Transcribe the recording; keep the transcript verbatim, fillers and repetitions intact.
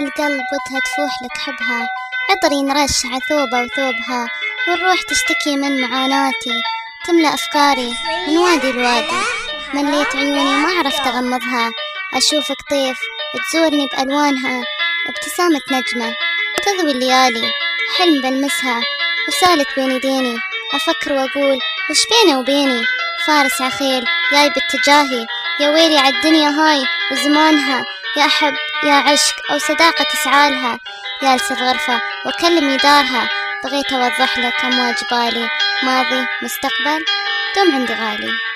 القلب ودها تفوح لك حبها، عطري نرش عثوبة وثوبها، والروح تشتكي من معاناتي، تملأ أفكاري من وادي الوادي. مليت عيوني ما عرفت أغمضها، أشوفك طيف تزورني بألوانها، ابتسامة نجمة تضوي الليالي، حلم بلمسها وسالت بين يديني، أفكر وأقول وش بيني وبيني، فارس عخيل جاي باتجاهي، يا ويلي عالدنيا هاي وزمانها، يا أحب يا عشق أو صداقة تسعالها، جالس الغرفة وأكلم جدارها، بغيت أوضح لك أمواج بالي، ماضي مستقبل دوم عندي غالي.